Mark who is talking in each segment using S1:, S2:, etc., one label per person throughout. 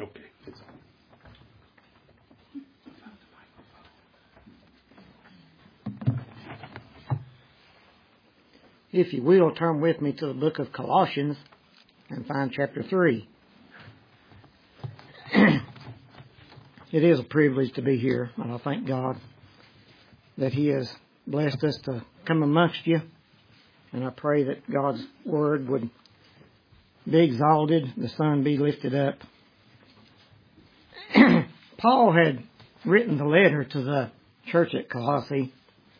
S1: Okay.
S2: If you will, turn with me to the book of Colossians and find chapter 3. It is a privilege to be here, and I thank God that He has blessed us to come amongst you. And I pray that God's Word would be exalted, the Son be lifted up. Paul had written the letter to the church at Colossae.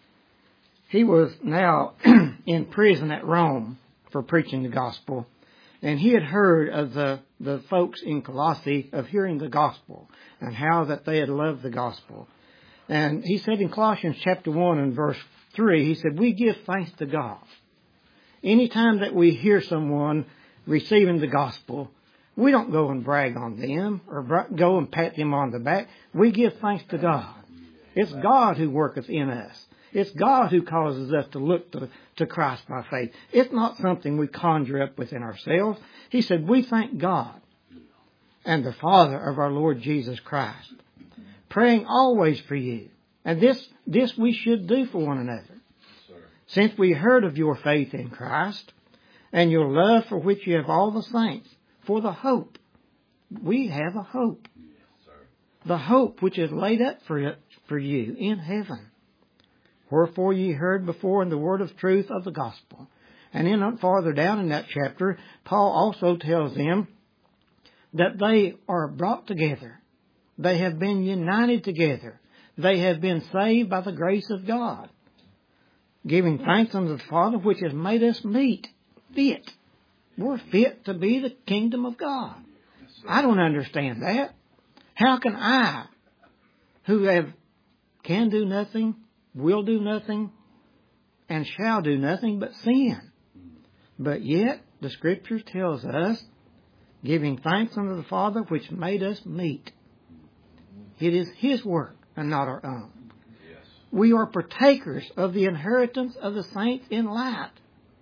S2: He was now in prison at Rome for preaching the gospel. And he had heard of the folks in Colossae of hearing the gospel and how that they had loved the gospel. And he said in Colossians chapter 1 and verse 3, he said, we give thanks to God. Anytime that we hear someone receiving the gospel, we don't go and brag on them or go and pat them on the back. We give thanks to God. It's God who worketh in us. It's God who causes us to look to Christ by faith. It's not something we conjure up within ourselves. He said, we thank God and the Father of our Lord Jesus Christ, praying always for you. And this we should do for one another. Since we heard of your faith in Christ and your love for which you have all the saints, for the hope. We have a hope. The hope which is laid up for you in heaven. Wherefore ye heard before in the word of truth of the gospel. And then farther down in that chapter, Paul also tells them that they are brought together. They have been united together. They have been saved by the grace of God. Giving thanks unto the Father which has made us fit. We're fit to be the kingdom of God. I don't understand that. How can I, who can do nothing, will do nothing, and shall do nothing but sin? But yet, the Scriptures tells us, giving thanks unto the Father which made us meet. It is His work and not our own. Yes. We are partakers of the inheritance of the saints in light,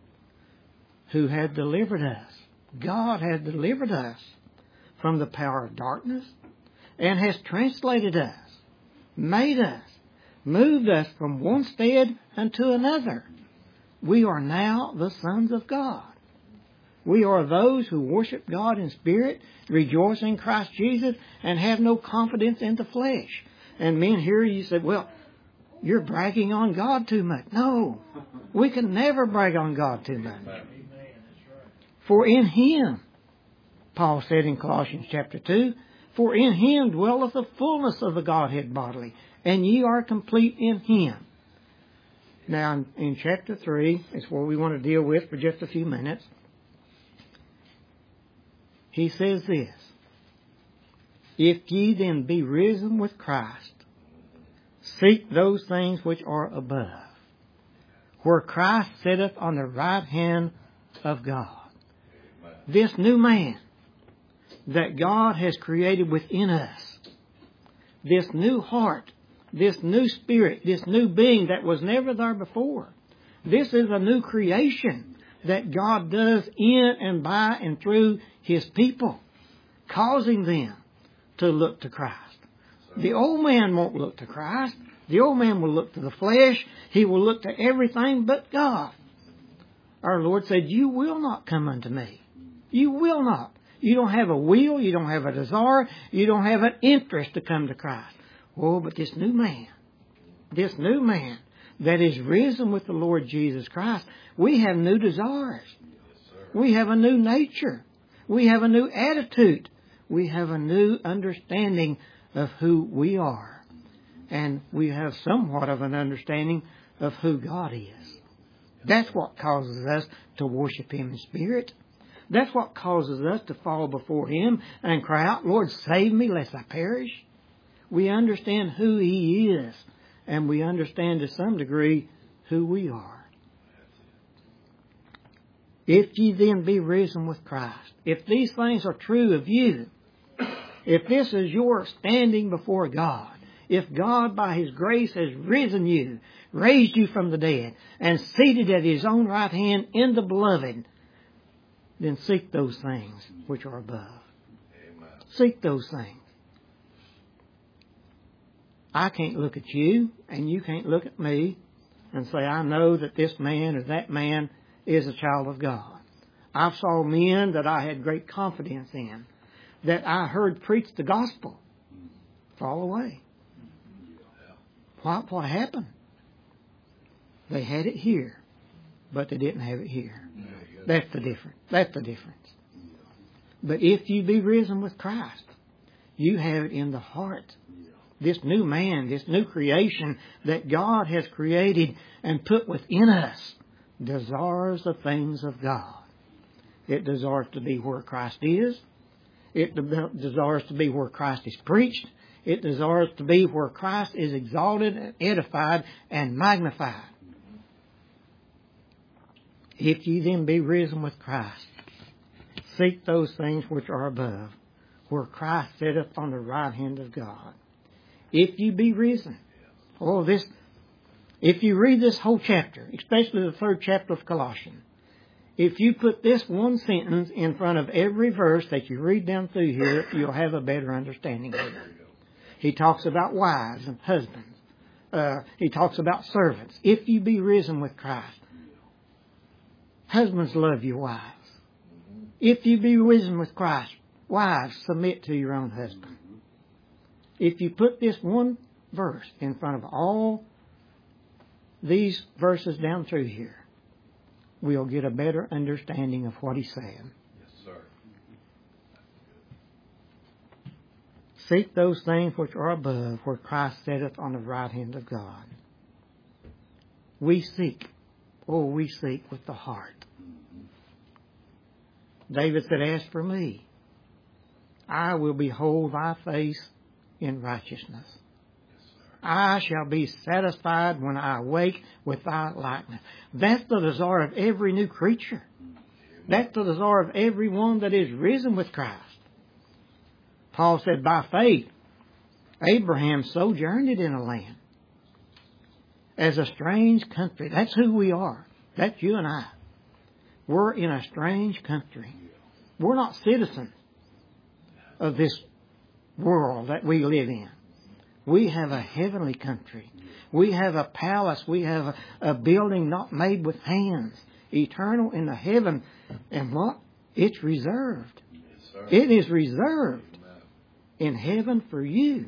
S2: who had delivered us. God has delivered us from the power of darkness and has translated us, made us, moved us from one stead unto another. We are now the sons of God. We are those who worship God in spirit, rejoice in Christ Jesus, and have no confidence in the flesh. And men hear you say, well, you're bragging on God too much. No, we can never brag on God too much. For in Him, Paul said in Colossians chapter 2, for in Him dwelleth the fullness of the Godhead bodily, and ye are complete in Him. Now, in chapter 3, is what we want to deal with for just a few minutes. He says this, if ye then be risen with Christ, seek those things which are above, where Christ sitteth on the right hand of God. This new man that God has created within us, this new heart, this new spirit, this new being that was never there before. This is a new creation that God does in and by and through His people, causing them to look to Christ. The old man won't look to Christ. The old man will look to the flesh. He will look to everything but God. Our Lord said, you will not come unto me. You will not. You don't have a will. You don't have a desire. You don't have an interest to come to Christ. Oh, but this new man that is risen with the Lord Jesus Christ, we have new desires. We have a new nature. We have a new attitude. We have a new understanding of who we are. And we have somewhat of an understanding of who God is. That's what causes us to worship Him in spirit. That's what causes us to fall before Him and cry out, Lord, save me lest I perish. We understand who He is, and we understand to some degree who we are. If ye then be risen with Christ, if these things are true of you, if this is your standing before God, if God by His grace has risen you, raised you from the dead, and seated at His own right hand in the beloved, then seek those things which are above. Amen. Seek those things. I can't look at you, and you can't look at me and say, I know that this man or that man is a child of God. I saw men that I had great confidence in, that I heard preach the gospel, fall away. What happened? They had it here, but they didn't have it here. That's the difference. That's the difference. But if you be risen with Christ, you have it in the heart. This new man, this new creation that God has created and put within us desires the things of God. It desires to be where Christ is. It desires to be where Christ is preached. It desires to be where Christ is exalted and edified and magnified. If ye then be risen with Christ, seek those things which are above, where Christ sitteth on the right hand of God. If you be risen. If you read this whole chapter, especially the 3rd chapter of Colossians, if you put this one sentence in front of every verse that you read down through here, you'll have a better understanding of it. He talks about wives and husbands. He talks about servants. If you be risen with Christ. Husbands, love your wives. If you be risen with Christ, wives, submit to your own husband. If you put this one verse in front of all these verses down through here, we'll get a better understanding of what he's saying.
S1: Yes, sir.
S2: Seek those things which are above, where Christ sitteth on the right hand of God. We seek with the heart. David said, as for me, I will behold thy face in righteousness. I shall be satisfied when I awake with thy likeness. That's the desire of every new creature. That's the desire of every one that is risen with Christ. Paul said, by faith, Abraham sojourned in a land as a strange country. That's who we are. That's you and I. We're in a strange country. We're not citizens of this world that we live in. We have a heavenly country. We have a palace. We have a building not made with hands, eternal in the heaven. And what? It's reserved.
S1: Yes,
S2: it is reserved in heaven for you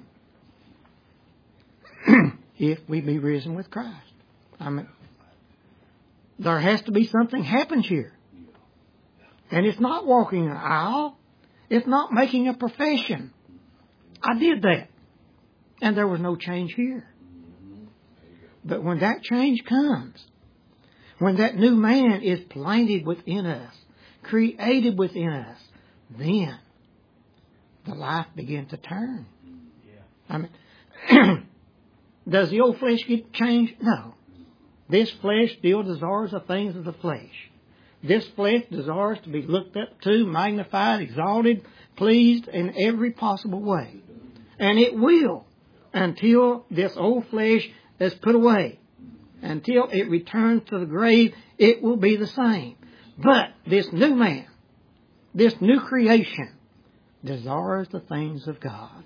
S2: if we be risen with Christ. I mean, there has to be something happens here. And it's not walking an aisle. It's not making a profession. I did that. And there was no change here. But when that change comes, when that new man is planted within us, created within us, then the life begins to turn. I mean, does the old flesh get changed? No. This flesh still desires the things of the flesh. This flesh desires to be looked up to, magnified, exalted, pleased in every possible way. And it will until this old flesh is put away. Until it returns to the grave, it will be the same. But this new man, this new creation, desires the things of God.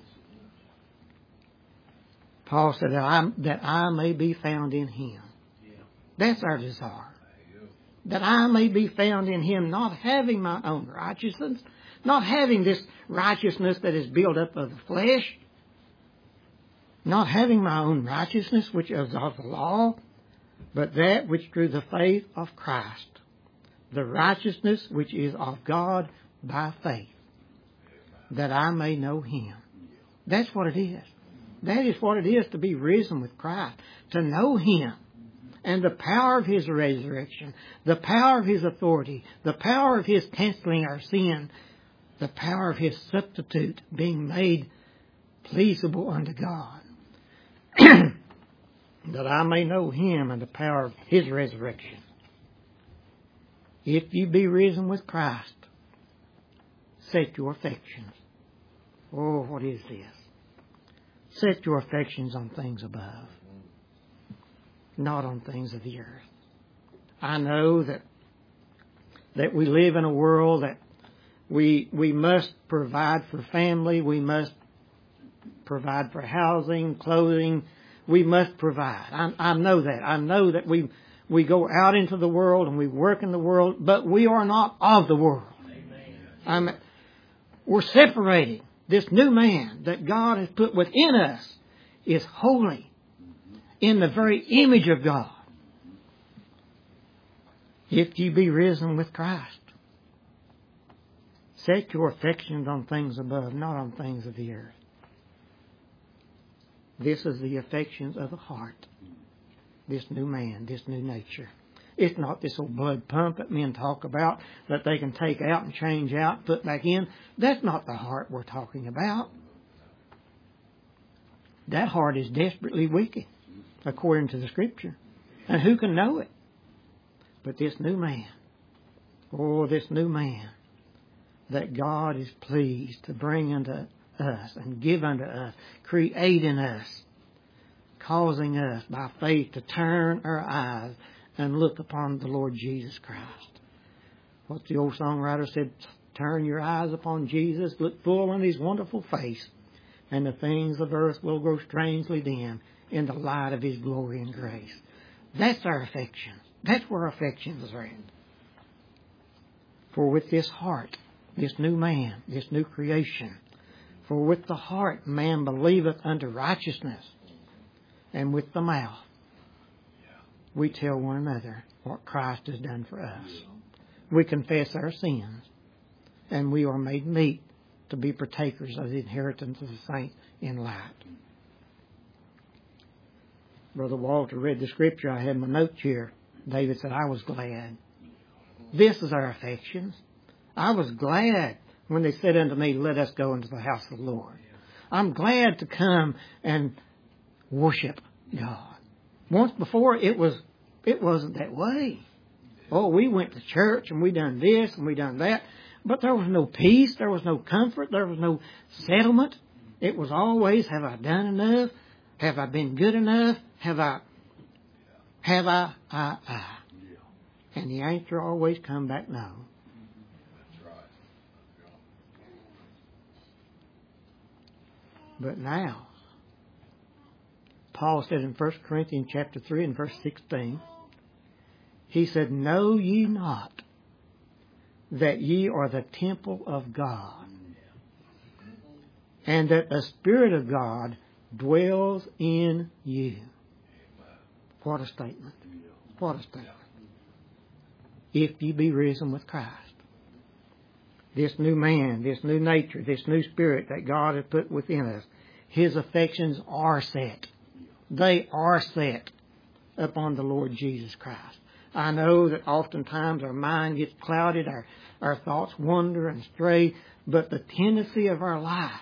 S2: Paul said that I may be found in him. That's our desire. That I may be found in him, not having my own righteousness, not having this righteousness that is built up of the flesh, not having my own righteousness, which is of the law, but that which through the faith of Christ, the righteousness which is of God by faith, that I may know him. That's what it is. That is what it is to be risen with Christ, to know him. And the power of his resurrection, the power of his authority, the power of his canceling our sin, the power of his substitute being made pleasable unto God. That I may know him and the power of his resurrection. If you be risen with Christ, set your affections. Oh, what is this? Set your affections on things above, not on things of the earth. I know that we live in a world We must provide for family. We must provide for housing, clothing. We must provide. I know that. I know that we go out into the world and we work in the world, but we are not of the world. We're separated. This new man that God has put within us is holy, in the very image of God. If ye be risen with Christ, set your affections on things above, not on things of the earth. This is the affections of the heart. This new man, this new nature. It's not this old blood pump that men talk about that they can take out and change out, put back in. That's not the heart we're talking about. That heart is desperately wicked, according to the Scripture. And who can know it? But this new man, this new man that God is pleased to bring unto us and give unto us, create in us, causing us by faith to turn our eyes and look upon the Lord Jesus Christ. What the old songwriter said, turn your eyes upon Jesus, look full on His wonderful face, and the things of earth will grow strangely dim in the light of His glory and grace. That's our affection. That's where our affections are at. For with this heart, this new man, this new creation, for with the heart man believeth unto righteousness, and with the mouth we tell one another what Christ has done for us. We confess our sins, and we are made meet to be partakers of the inheritance of the saints in light. Brother Walter read the Scripture. I had my notes here. David said, I was glad. This is our affections. I was glad when they said unto me, let us go into the house of the Lord. I'm glad to come and worship God. Once before, it wasn't that way. Oh, we went to church and we done this and we done that. But there was no peace. There was no comfort. There was no settlement. It was always, have I done enough? Have I been good enough? Have I? And the answer always come back no. But now, Paul said in 1 Corinthians chapter 3 and verse 16, he said, know ye not that ye are the temple of God, and that the Spirit of God dwells in you. What a statement. What a statement. If ye be risen with Christ. This new man, this new nature, this new spirit that God has put within us, His affections are set. They are set upon the Lord Jesus Christ. I know that oftentimes our mind gets clouded, our thoughts wander and stray, but the tendency of our life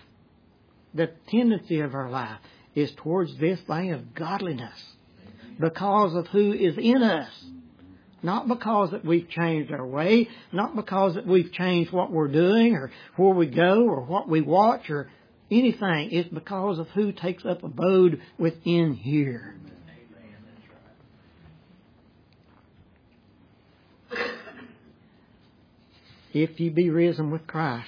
S2: is towards this thing of godliness because of who is in us. Not because that we've changed our way, not because that we've changed what we're doing or where we go or what we watch or anything. It's because of who takes up abode within here. If ye be risen with Christ.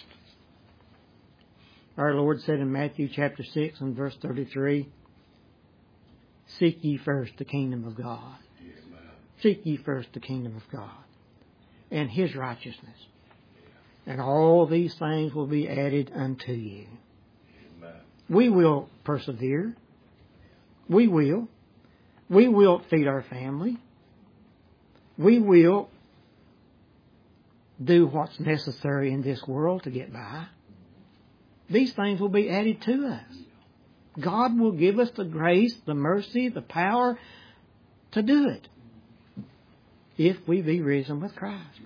S2: Our Lord said in Matthew chapter 6 and verse 33, seek ye first the kingdom of God. Seek ye first the kingdom of God and His righteousness. And all these things will be added unto you. We will persevere. We will. We will feed our family. We will do what's necessary in this world to get by. These things will be added to us. God will give us the grace, the mercy, the power to do it if we be risen with Christ.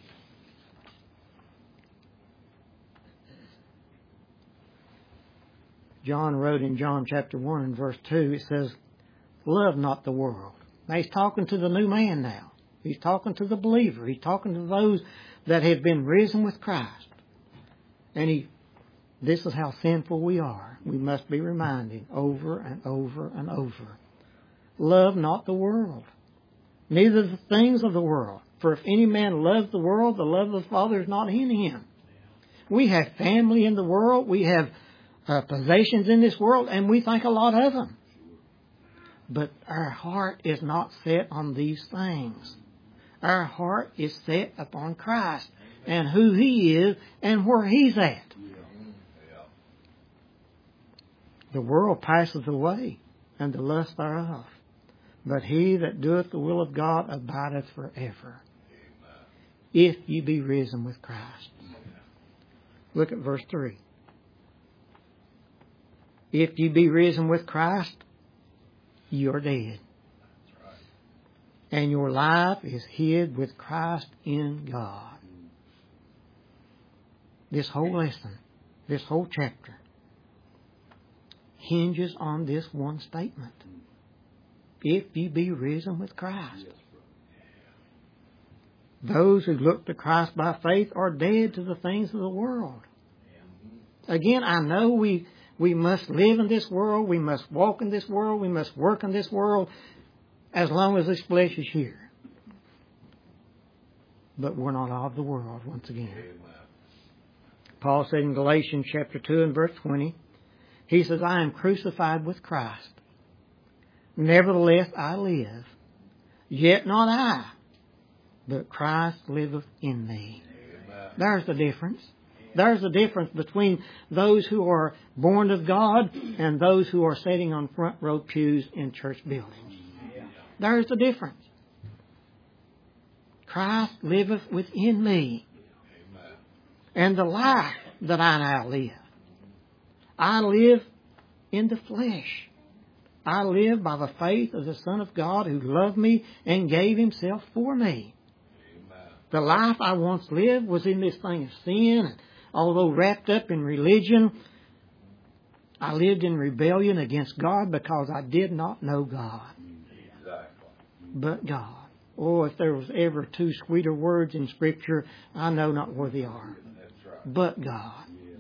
S2: John wrote in John chapter 1 and verse 2, it says, love not the world. Now he's talking to the new man now. He's talking to the believer. He's talking to those that have been risen with Christ. And this is how sinful we are. We must be reminded over and over and over. Love not the world, neither the things of the world. For if any man loves the world, the love of the Father is not in him. We have family in the world. We have possessions in this world, and we think a lot of them. But our heart is not set on these things. Our heart is set upon Christ and who He is and where He's at. The world passeth away, and the lust thereof. But he that doeth the will of God abideth forever. If ye be risen with Christ. Look at verse 3. If ye be risen with Christ, you are dead. And your life is hid with Christ in God. This whole lesson, this whole chapter, hinges on this one statement. If ye be risen with Christ. Those who look to Christ by faith are dead to the things of the world. Again, I know we must live in this world, we must walk in this world, we must work in this world as long as this flesh is here. But we're not of the world once again. Paul said in Galatians chapter 2 and verse 20, he says, I am crucified with Christ. Nevertheless I live, yet not I, but Christ liveth in me. Amen. There's the difference. There's the difference between those who are born of God and those who are sitting on front row pews in church buildings. There's the difference. Christ liveth within me. Amen. And the life that I now live, I live in the flesh. I live by the faith of the Son of God who loved me and gave Himself for me. Amen. The life I once lived was in this thing of sin. And although wrapped up in religion, I lived in rebellion against God because I did not know God. Exactly. But God. Oh, if there was ever two sweeter words in Scripture, I know not where they are. That's right. But God.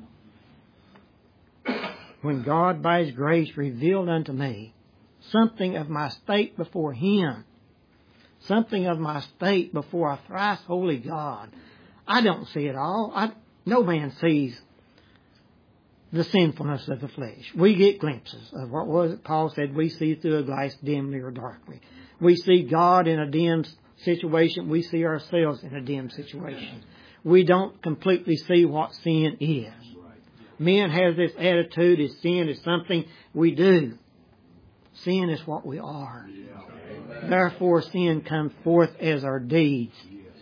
S2: When God by His grace revealed unto me something of my state before Him, something of my state before a thrice holy God, I don't see it all. No man sees the sinfulness of the flesh. We get glimpses of what was it Paul said, we see through a glass dimly or darkly. We see God in a dim situation. We see ourselves in a dim situation. We don't completely see what sin is. Men have this attitude that sin is something we do. Sin is what we are. Yeah. Therefore, sin comes forth as our deeds.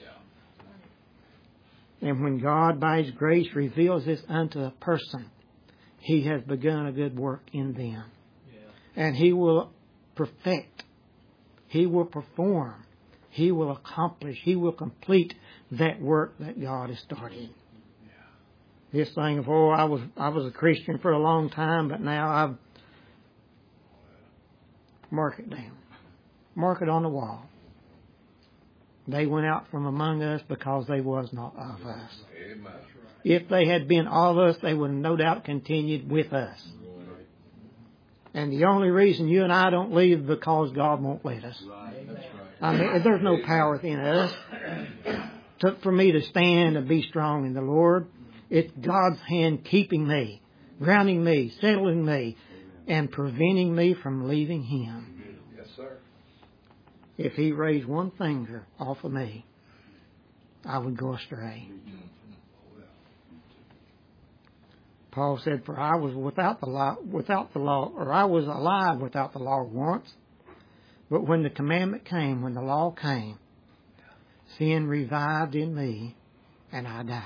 S2: Yeah. And when God, by His grace, reveals this unto a person, He has begun a good work in them. Yeah. And He will perfect. He will perform. He will accomplish. He will complete that work that God has started. This thing of, I was a Christian for a long time, but now I've mark it down. Mark it on the wall. They went out from among us because they was not of us. Amen. If they had been of us, they would have no doubt continued with us. And the only reason you and I don't leave is because God won't let us. I mean, there's no power within us for me to stand and be strong in the Lord. It's God's hand keeping me, grounding me, settling me, and preventing me from leaving Him. Yes, sir. If He raised one finger off of me, I would go astray. Paul said, for I was without the law, or I was alive without the law once, but when the commandment came, when the law came, sin revived in me, and I died.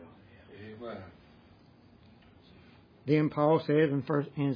S2: Then Paul says in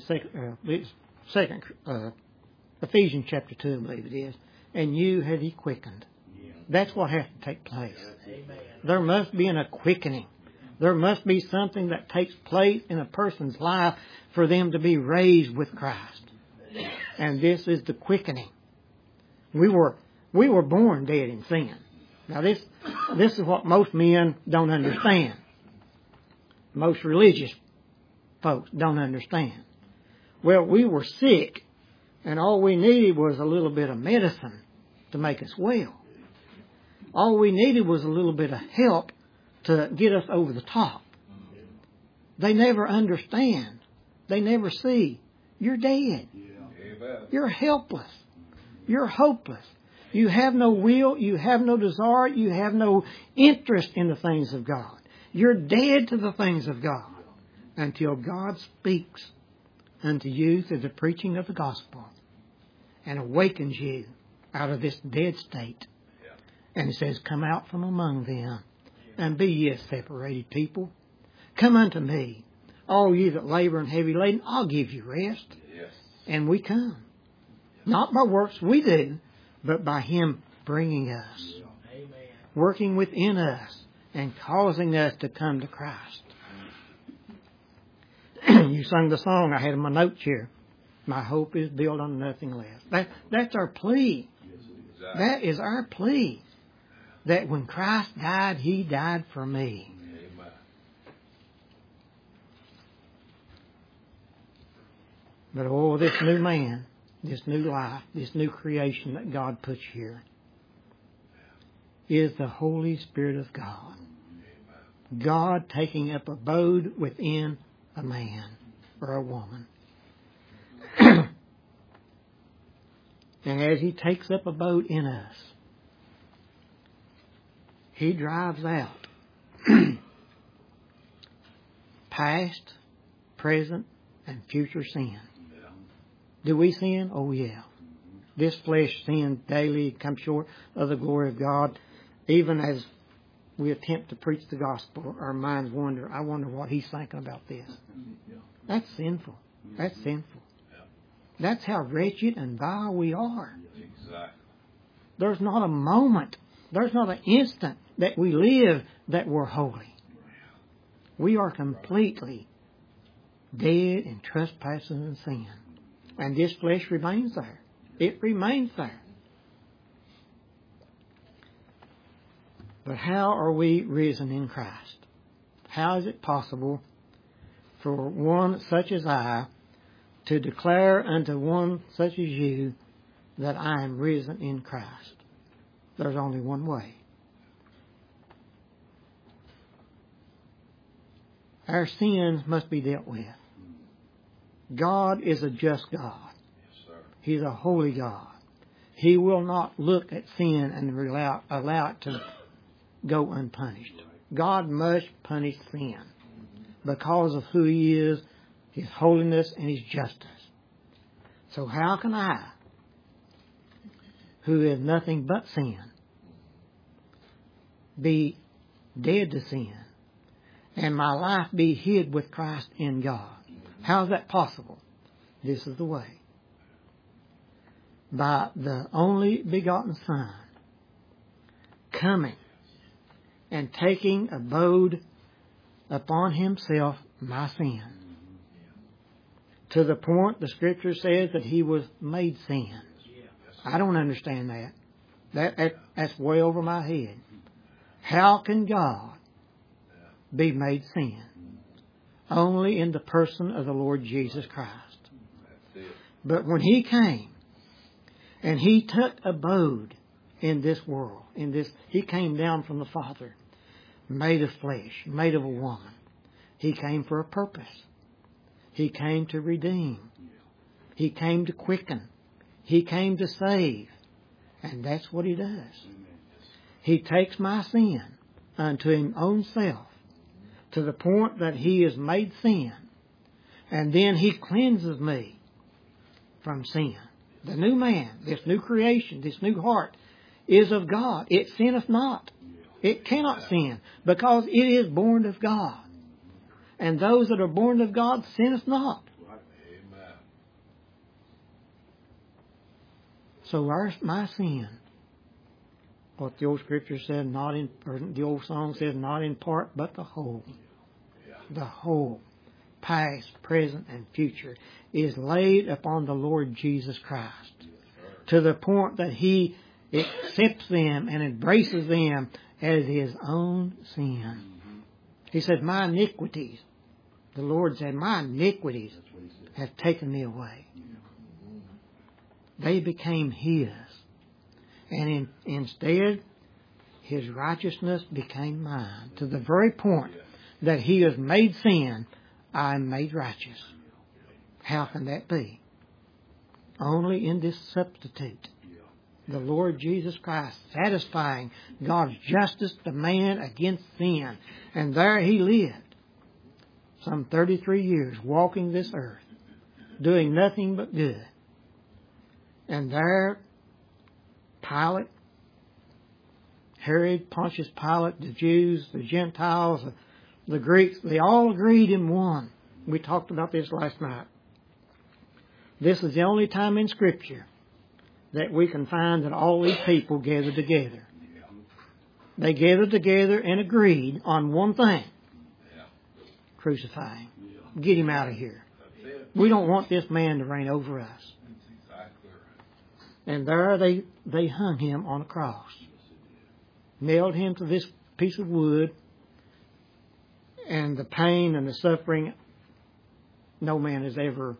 S2: Ephesians chapter 2, I believe it is, and you have He quickened. That's what has to take place. There must be a quickening. There must be something that takes place in a person's life for them to be raised with Christ. And this is the quickening. We were born dead in sin. Now this is what most men don't understand. Most religious folks don't understand. Well, we were sick, and all we needed was a little bit of medicine to make us well. All we needed was a little bit of help to get us over the top. They never understand. They never see. You're dead.
S1: Yeah.
S2: You're helpless. You're hopeless. You have no will. You have no desire. You have no interest in the things of God. You're dead to the things of God until God speaks unto you through the preaching of the gospel and awakens you out of this dead state. And it says, come out from among them and be ye a separated people. Come unto me, all ye that labor and heavy laden, I'll give you rest.
S1: Yes.
S2: And we come. Not by works we do, but by Him bringing us, working within us, and causing us to come to Christ. You sung the song I had in my notes here. My hope is built on nothing less. That's our plea.
S1: Exactly.
S2: That is our plea. That when Christ died, He died for me.
S1: Amen.
S2: But oh, this new man, this new life, this new creation that God puts here is the Holy Spirit of God. God taking up abode within a man or a woman. And as He takes up abode in us, He drives out past, present, and future sin. Do we sin? Oh, yeah. This flesh sins daily, comes short of the glory of God. Even as we attempt to preach the gospel, our minds wonder, I wonder what he's thinking about this. That's sinful. That's sinful. That's how wretched and vile we are.
S1: Exactly.
S2: There's not a moment, there's not an instant that we live that we're holy. We are completely dead in trespasses and sin. And this flesh remains there. It remains there. But how are we risen in Christ? How is it possible for one such as I to declare unto one such as you that I am risen in Christ? There's only one way. Our sins must be dealt with. God is a just God.
S1: Yes, sir.
S2: He's a holy God. He will not look at sin and allow it to go unpunished. God must punish sin because of who He is, His holiness, and His justice. So how can I, who is nothing but sin, be dead to sin and my life be hid with Christ in God? How is that possible? This is the way. By the only begotten Son coming and taking abode upon Himself my sin. To the point the Scripture says that He was made sin. I don't understand that. That's way over my head. How can God be made sin? Only in the person of the Lord Jesus Christ. But when He came and He took abode in this world, He came down from the Father, made of flesh, made of a woman. He came for a purpose. He came to redeem. He came to quicken. He came to save. And that's what He does. He takes my sin unto His own self to the point that He is made sin. And then He cleanses me from sin. The new man, this new creation, this new heart is of God. It sinneth not. It cannot sin because it is born of God. And those that are born of God sinneth not.
S1: Amen.
S2: So my sin, what the old scripture said, the old song says, not in part, but the whole. The whole, past, present, and future, is laid upon the Lord Jesus Christ. To the point that He accepts them and embraces them as His own sin. He said, my iniquities, the Lord said, my iniquities have taken me away. They became His. And instead, His righteousness became mine. To the very point that He has made sin I am made righteous. How can that be? Only in this substitute, the Lord Jesus Christ, satisfying God's justice demand against sin. And there he lived, some 33 years, walking this earth, doing nothing but good. And there, Pilate, Herod, Pontius Pilate, the Jews, the Gentiles, the Greeks, they all agreed in one. We talked about this last night. This is the only time in Scripture that we can find that all these people gathered together. They gathered together and agreed on one thing. Crucify him. Get him out of here. We don't want this man to reign over us. And there they hung him on a cross. Nailed him to this piece of wood. And the pain and the suffering, no man has ever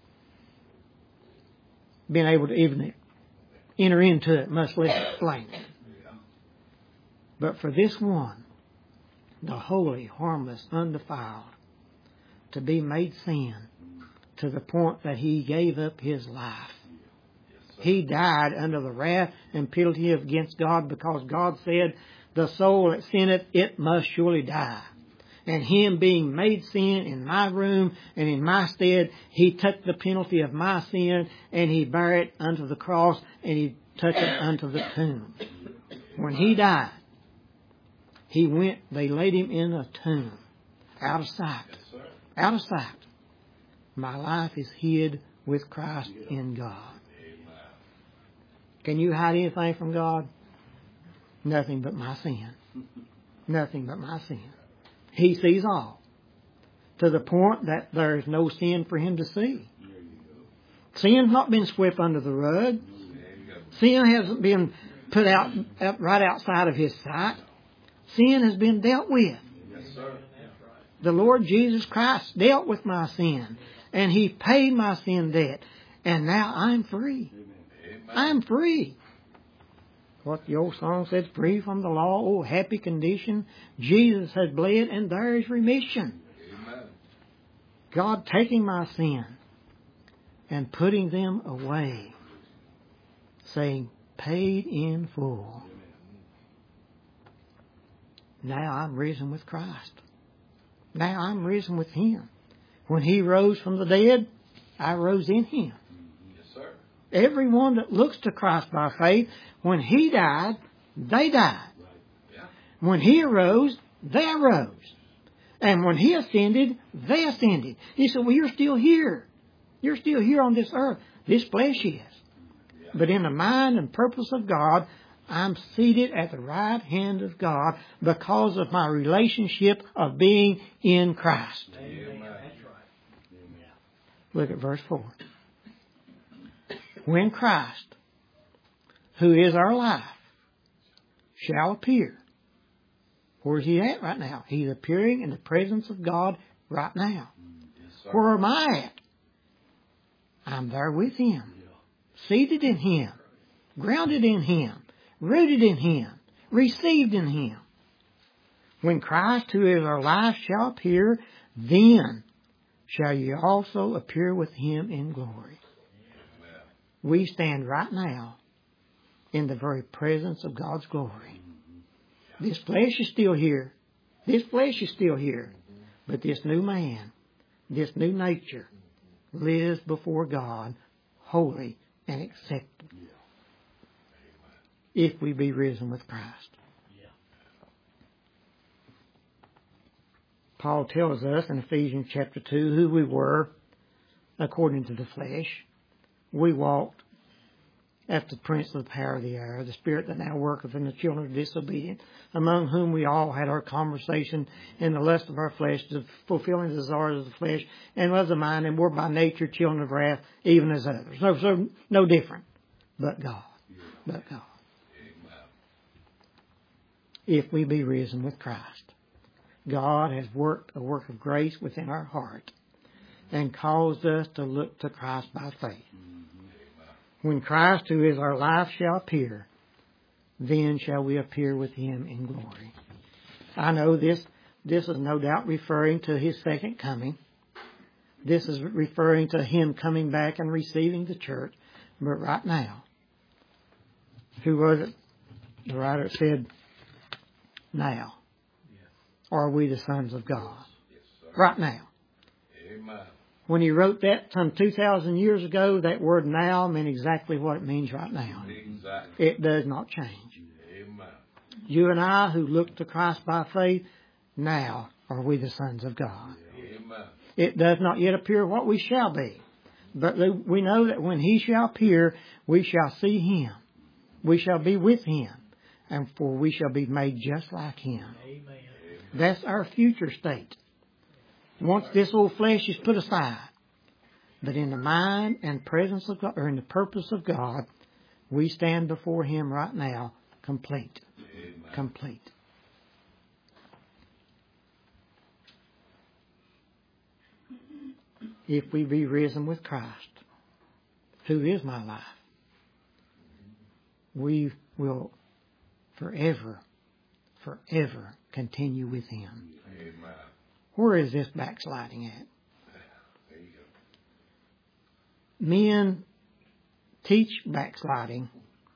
S2: been able to even enter into it, much less explain it. But for this one, the holy, harmless, undefiled, to be made sin to the point that he gave up his life. He died under the wrath and penalty against God, because God said, the soul that sinneth, it must surely die. And him being made sin in my room and in my stead, he took the penalty of my sin and he bare it unto the cross and he took it unto the tomb. When he died, he went, they laid him in a tomb, out of sight. Out of sight. My life is hid with Christ in God. Can you hide anything from God? Nothing but my sin. Nothing but my sin. He sees all, to the point that there is no sin for him to see. Sin's not been swept under the rug. Sin hasn't been put out right outside of his sight. Sin has been dealt with. The Lord Jesus Christ dealt with my sin, and he paid my sin debt, and now I'm free. I'm free. What the old song says, free from the law, oh happy condition. Jesus has bled and there is remission.
S1: Amen.
S2: God taking my sin and putting them away, saying, paid in full. Now I'm risen with Christ. Now I'm risen with him. When he rose from the dead, I rose in him.
S1: Yes, sir.
S2: Everyone that looks to Christ by faith, when he died, they died.
S1: Yeah.
S2: When he arose, they arose. And when he ascended, they ascended. He said, well, you're still here. You're still here on this earth. This flesh is.
S1: Yeah.
S2: But in the mind and purpose of God, I'm seated at the right hand of God because of my relationship of being in Christ.
S1: Amen.
S2: Look at verse 4. When Christ, who is our life, shall appear. Where's he at right now? He's appearing in the presence of God right now.
S1: Yes, sir.
S2: Where am I at? I'm there with him. Seated in him. Grounded in him. Rooted in him. Received in him. When Christ, who is our life, shall appear, then shall ye also appear with him in glory.
S1: Amen.
S2: We stand right now in the very presence of God's glory. This flesh is still here. This flesh is still here. But this new man, this new nature, lives before God, holy and accepted, if we be risen with Christ. Paul tells us in Ephesians chapter 2 who we were according to the flesh. We walked after the prince of the power of the air, the spirit that now worketh in the children of disobedience, among whom we all had our conversation in the lust of our flesh, fulfilling the desires of the flesh and of the mind, and were by nature children of wrath, even as others. No different, but God. But God.
S1: Amen.
S2: If we be risen with Christ, God has worked a work of grace within our heart and caused us to look to Christ by faith. When Christ, who is our life, shall appear, then shall we appear with him in glory. I know this is no doubt referring to his second coming. This is referring to Him coming back and receiving the church. But right now, who was it? The writer said, now are we the sons of God.
S1: Yes, sir.
S2: Right now.
S1: Amen.
S2: When he wrote that some 2,000 years ago, that word now meant exactly what it means right now.
S1: Exactly.
S2: It does not change.
S1: Amen.
S2: You and I who look to Christ by faith, now are we the sons of God.
S1: Amen.
S2: It does not yet appear what we shall be. But we know that when He shall appear, we shall see Him. We shall be with Him. And for we shall be made just like Him.
S3: Amen.
S2: That's our future state. Once this old flesh is put aside. But in the mind and presence of God, or in the purpose of God, we stand before Him right now, complete.
S1: Amen.
S2: Complete. If we be risen with Christ, who is my life, we will forever continue with Him.
S1: Amen.
S2: Where is this backsliding at?
S1: There you go.
S2: Men teach backsliding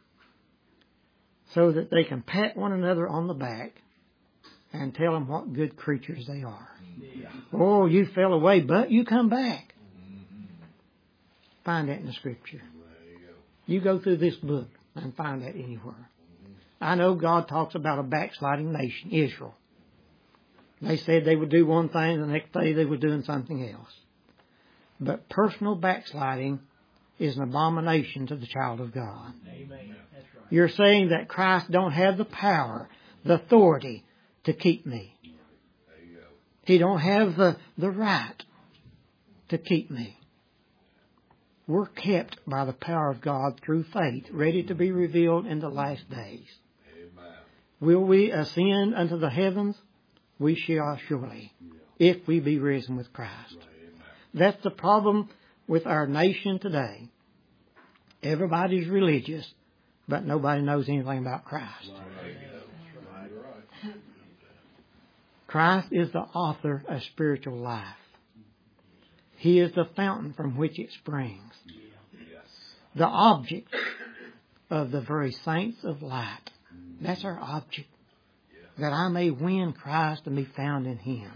S2: so that they can pat one another on the back and tell them what good creatures they are.
S3: Yeah.
S2: Oh, you fell away, but you come back. Find that in the Scripture.
S1: There you go.
S2: You go through this book and find that anywhere. I know God talks about a backsliding nation, Israel. They said they would do one thing, the next day they were doing something else. But personal backsliding is an abomination to the child of God.
S3: Amen. That's right.
S2: You're saying that Christ don't have the power, the authority to keep me.
S1: There you go.
S2: He don't have the right to keep me. We're kept by the power of God through faith, ready to be revealed in the last days.
S1: Amen.
S2: Will we ascend unto the heavens? We shall surely, if we be risen with Christ.
S1: Amen.
S2: That's the problem with our nation today. Everybody's religious, but nobody knows anything about Christ.
S1: There you go. Right. Right.
S2: Christ is the author of spiritual life. He is the fountain from which it springs.
S1: Yes.
S2: The object of the very saints of light. That's our object. That I may win Christ and be found in Him.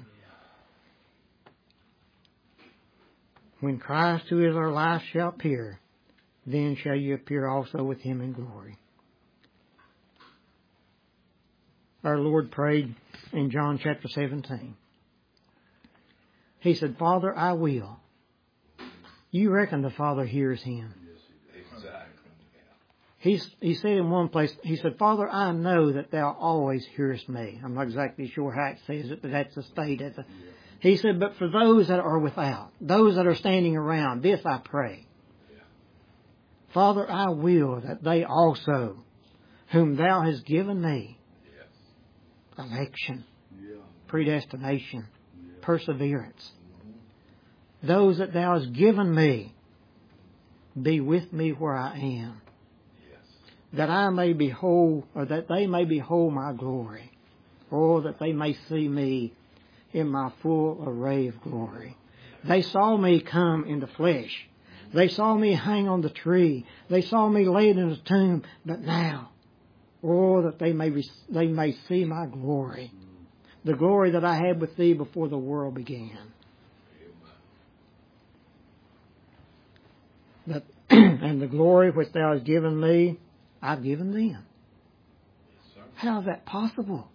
S2: When Christ, who is our life, shall appear, then shall you appear also with Him in glory. Our Lord prayed in John chapter 17. He said, Father, I will. You reckon the Father hears Him.
S1: Exactly.
S2: He said in one place, He said, Father, I know that Thou always hearest me. I'm not exactly sure how it says it, but that's the state. He said, but for those that are without, those that are standing around, this I pray. Father, I will that they also, whom Thou hast given me, election, predestination, perseverance, those that Thou hast given me, be with me where I am, that I may behold, or that they may behold my glory, or that they may see me in my full array of glory. They saw me come in the flesh. They saw me hang on the tree. They saw me laid in a tomb. But now, that they may see my glory, the glory that I had with Thee before the world began. That, and the glory which Thou hast given me, I've given them. How is that possible?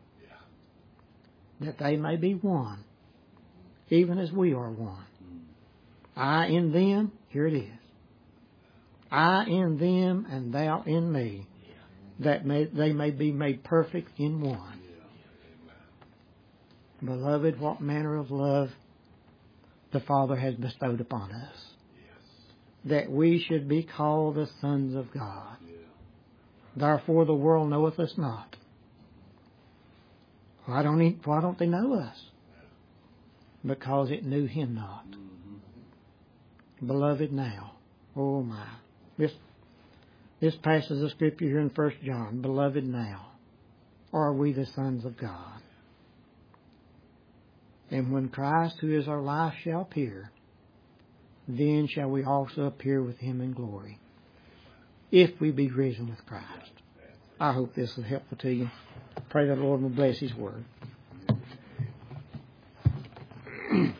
S2: That they may be one, even as we are one. I in them, here it is. I in them and Thou in me, that they may be made perfect in one. Beloved, what manner of love the Father has bestowed upon us, that we should be called the sons of God. Therefore the world knoweth us not. Why don't they know us? Because it knew Him not. Beloved, now, oh my, this passage of Scripture here in 1 John, beloved, now are we the sons of God. And when Christ, who is our life, shall appear, then shall we also appear with him in glory, if we be risen with Christ. I hope this is helpful to you. Pray that the Lord will bless his word.